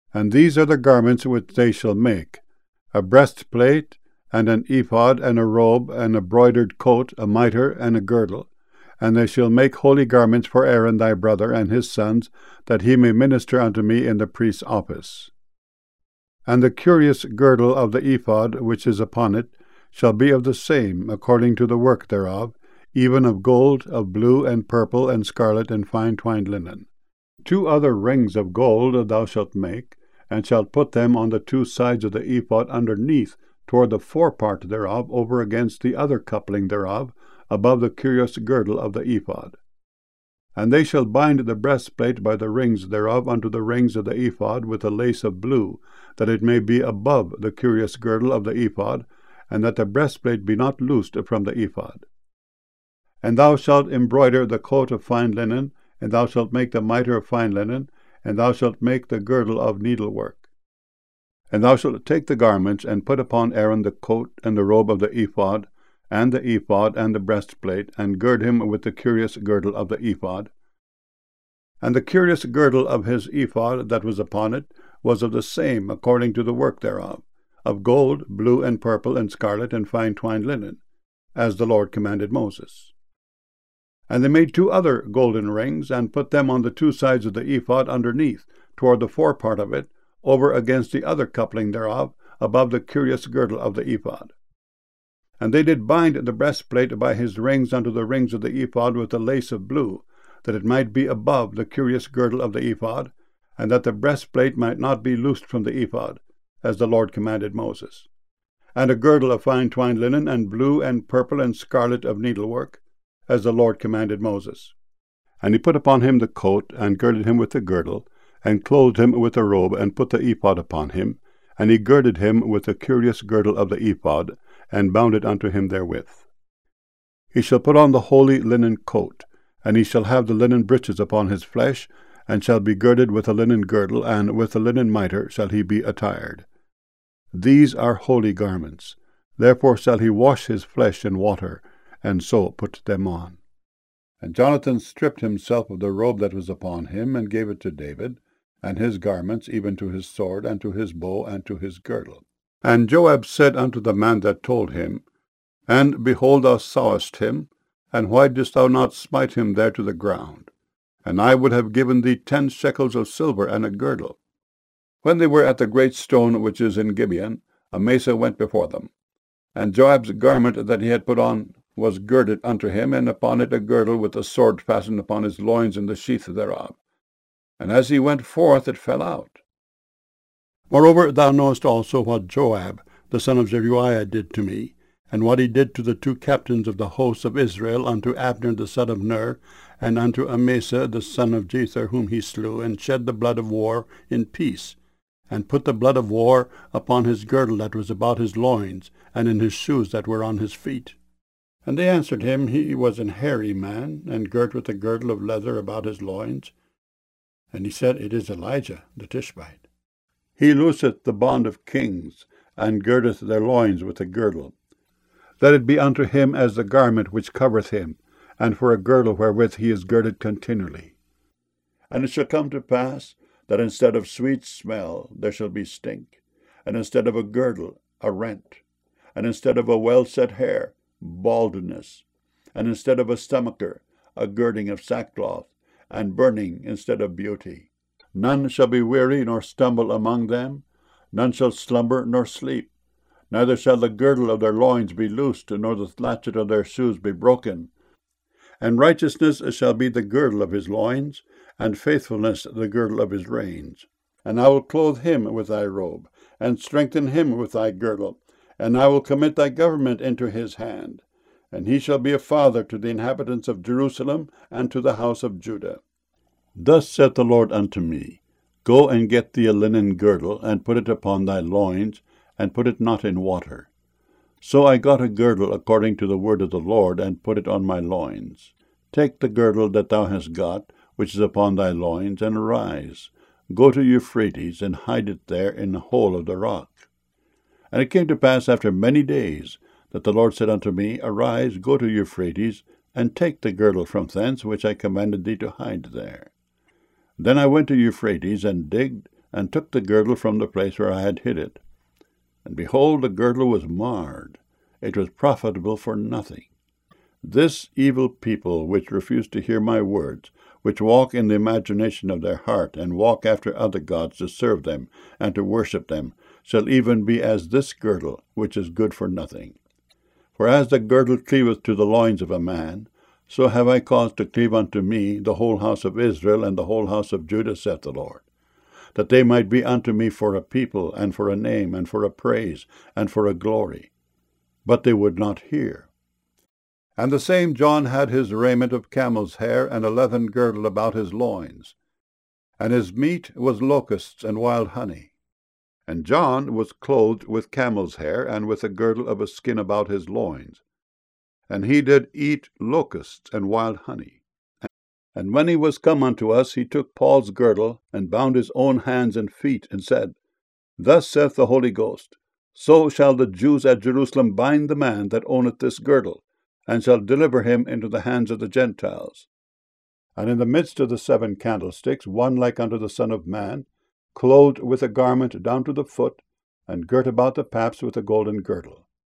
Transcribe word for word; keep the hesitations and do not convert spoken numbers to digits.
And these are the garments which they shall make: a breastplate, and an ephod, and a robe, and a broidered coat, a mitre, and a girdle. And they shall make holy garments for Aaron thy brother and his sons, that he may minister unto me in the priest's office. And the curious girdle of the ephod which is upon it shall be of the same, according to the work thereof, even of gold, of blue, and purple, and scarlet, and fine twined linen. Two other rings of gold thou shalt make, and shalt put them on the two sides of the ephod underneath, toward the forepart thereof, over against the other coupling thereof, above the curious girdle of the ephod. And they shall bind the breastplate by the rings thereof unto the rings of the ephod with a lace of blue, that it may be above the curious girdle of the ephod, and that the breastplate be not loosed from the ephod. And thou shalt embroider the coat of fine linen, and thou shalt make the mitre of fine linen, and thou shalt make the girdle of needlework. And thou shalt take the garments, and put upon Aaron the coat and the robe of the ephod, and the ephod and the breastplate, and gird him with the curious girdle of the ephod. And the curious girdle of his ephod that was upon it was of the same, according to the work thereof, of gold, blue, and purple, and scarlet, and fine twined linen, as the Lord commanded Moses. And they made two other golden rings, and put them on the two sides of the ephod underneath, toward the forepart of it, over against the other coupling thereof, above the curious girdle of the ephod. And they did bind the breastplate by his rings unto the rings of the ephod with a lace of blue, that it might be above the curious girdle of the ephod, and that the breastplate might not be loosed from the ephod, as the Lord commanded Moses. And a girdle of fine twined linen, and blue, and purple, and scarlet of needlework, as the Lord commanded Moses. And he put upon him the coat, and girded him with the girdle, and clothed him with a robe, and put the ephod upon him, and he girded him with the curious girdle of the ephod, and bound it unto him therewith. He shall put on the holy linen coat, and he shall have the linen breeches upon his flesh, and shall be girded with a linen girdle, and with a linen mitre shall he be attired. These are holy garments. Therefore shall he wash his flesh in water, and so put them on. And Jonathan stripped himself of the robe that was upon him, and gave it to David, and his garments, even to his sword, and to his bow, and to his girdle. And Joab said unto the man that told him, And, behold, thou sawest him, and why didst thou not smite him there to the ground? And I would have given thee ten shekels of silver and a girdle. When they were at the great stone which is in Gibeon, Amasa went before them. And Joab's garment that he had put on was girded unto him, and upon it a girdle with a sword fastened upon his loins in the sheath thereof. And as he went forth, it fell out. Moreover, thou knowest also what Joab, the son of Zeruiah, did to me, and what he did to the two captains of the hosts of Israel, unto Abner the son of Ner, and unto Amasa the son of Jether, whom he slew, and shed the blood of war in peace, and put the blood of war upon his girdle that was about his loins, and in his shoes that were on his feet. And they answered him, He was an hairy man, and girt with a girdle of leather about his loins. And he said, It is Elijah the Tishbite. He looseth the bond of kings, and girdeth their loins with a girdle. Let it be unto him as the garment which covereth him, and for a girdle wherewith he is girded continually. And it shall come to pass, that instead of sweet smell there shall be stink, and instead of a girdle a rent, and instead of a well-set hair baldness, and instead of a stomacher a girding of sackcloth, and burning instead of beauty. None shall be weary nor stumble among them, none shall slumber nor sleep, neither shall the girdle of their loins be loosed, nor the latchet of their shoes be broken. And righteousness shall be the girdle of his loins, and faithfulness the girdle of his reins. And I will clothe him with thy robe, and strengthen him with thy girdle, and I will commit thy government into his hand. And he shall be a father to the inhabitants of Jerusalem, and to the house of Judah. Thus saith the Lord unto me, Go and get thee a linen girdle, and put it upon thy loins, and put it not in water. So I got a girdle according to the word of the Lord, and put it on my loins. Take the girdle that thou hast got, which is upon thy loins, and arise. Go to Euphrates, and hide it there in the hole of the rock. And it came to pass after many days, that the Lord said unto me, Arise, go to Euphrates, and take the girdle from thence, which I commanded thee to hide there. Then I went to Euphrates, and digged, and took the girdle from the place where I had hid it. And behold, the girdle was marred, it was profitable for nothing. This evil people, which refuse to hear my words, which walk in the imagination of their heart, and walk after other gods to serve them and to worship them, shall even be as this girdle, which is good for nothing. For as the girdle cleaveth to the loins of a man, so have I caused to cleave unto me the whole house of Israel and the whole house of Judah, saith the Lord, that they might be unto me for a people, and for a name, and for a praise, and for a glory. But they would not hear. And the same John had his raiment of camel's hair, and a leathern girdle about his loins. And his meat was locusts and wild honey. And John was clothed with camel's hair, and with a girdle of a skin about his loins. And he did eat locusts and wild honey. And when he was come unto us, he took Paul's girdle, and bound his own hands and feet, and said, Thus saith the Holy Ghost, So shall the Jews at Jerusalem bind the man that owneth this girdle, and shall deliver him into the hands of the Gentiles. And in the midst of the seven candlesticks, one like unto the Son of Man, clothed with a garment down to the foot, and girt about the paps with a golden girdle.